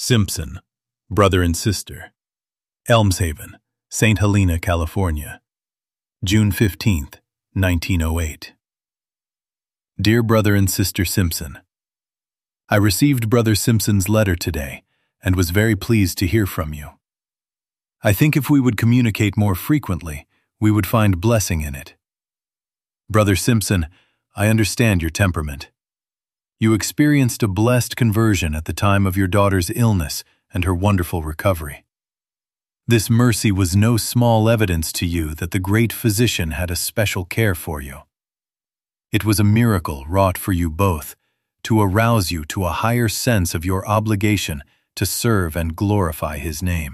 Simpson, brother and sister. Elmshaven, St. Helena, California, June 15, 1908. Dear Brother and Sister Simpson, I received Brother Simpson's letter today and was very pleased to hear from you. I think if we would communicate more frequently, we would find blessing in it. Brother Simpson, I understand your temperament. You experienced a blessed conversion at the time of your daughter's illness and her wonderful recovery. This mercy was no small evidence to you that the great physician had a special care for you. It was a miracle wrought for you both to arouse you to a higher sense of your obligation to serve and glorify His name.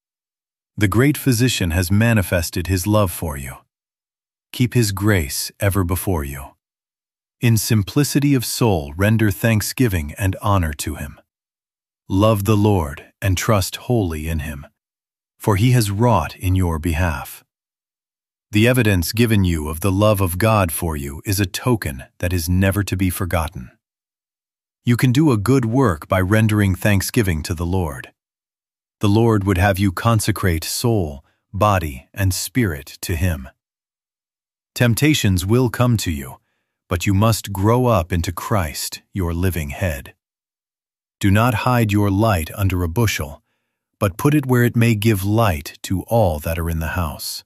The great physician has manifested His love for you. Keep His grace ever before you. In simplicity of soul, render thanksgiving and honor to Him. Love the Lord and trust wholly in Him, for He has wrought in your behalf. The evidence given you of the love of God for you is a token that is never to be forgotten. You can do a good work by rendering thanksgiving to the Lord. The Lord would have you consecrate soul, body, and spirit to Him. Temptations will come to you, but you must grow up into Christ, your living head. Do not hide your light under a bushel, but put it where it may give light to all that are in the house.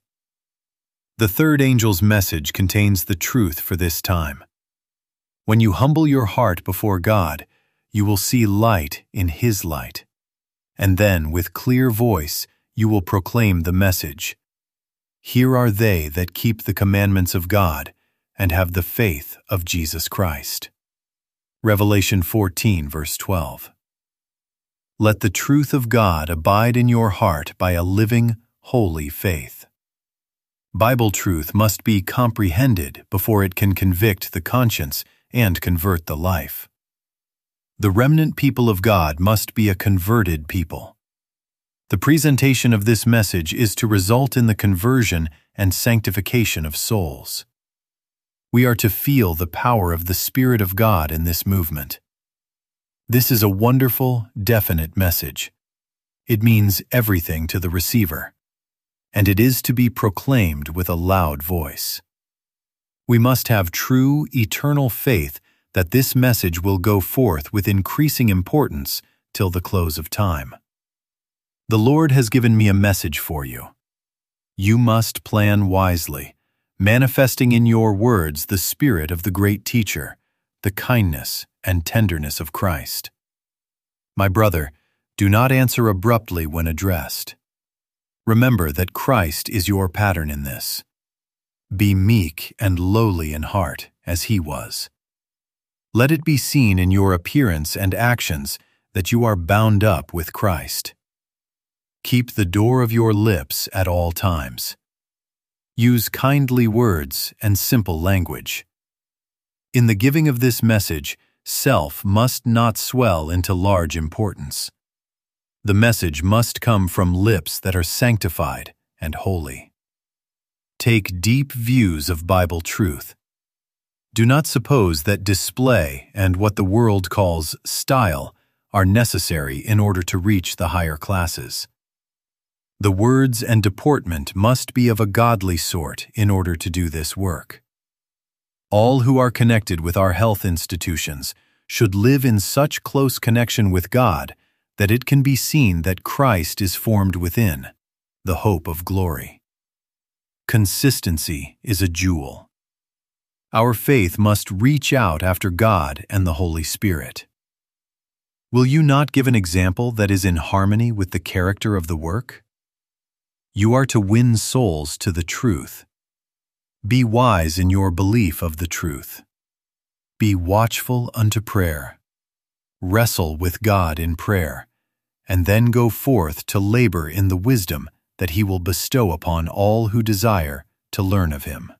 The third angel's message contains the truth for this time. When you humble your heart before God, you will see light in His light. And then, with clear voice, you will proclaim the message. Here are they that keep the commandments of God and have the faith of Jesus Christ. Revelation 14, verse 12. Let the truth of God abide in your heart by a living, holy faith. Bible truth must be comprehended before it can convict the conscience and convert the life. The remnant people of God must be a converted people. The presentation of this message is to result in the conversion and sanctification of souls. We are to feel the power of the Spirit of God in this movement. This is a wonderful, definite message. It means everything to the receiver, and it is to be proclaimed with a loud voice. We must have true, eternal faith that this message will go forth with increasing importance till the close of time. The Lord has given me a message for you. You must plan wisely, manifesting in your words the spirit of the great teacher, the kindness and tenderness of Christ. My brother, do not answer abruptly when addressed. Remember that Christ is your pattern in this. Be meek and lowly in heart, as He was. Let it be seen in your appearance and actions that you are bound up with Christ. Keep the door of your lips at all times. Use kindly words and simple language. In the giving of this message, self must not swell into large importance. The message must come from lips that are sanctified and holy. Take deep views of Bible truth. Do not suppose that display and what the world calls style are necessary in order to reach the higher classes. The words and deportment must be of a godly sort in order to do this work. All who are connected with our health institutions should live in such close connection with God that it can be seen that Christ is formed within, the hope of glory. Consistency is a jewel. Our faith must reach out after God and the Holy Spirit. Will you not give an example that is in harmony with the character of the work? You are to win souls to the truth. Be wise in your belief of the truth. Be watchful unto prayer. Wrestle with God in prayer, and then go forth to labor in the wisdom that He will bestow upon all who desire to learn of Him.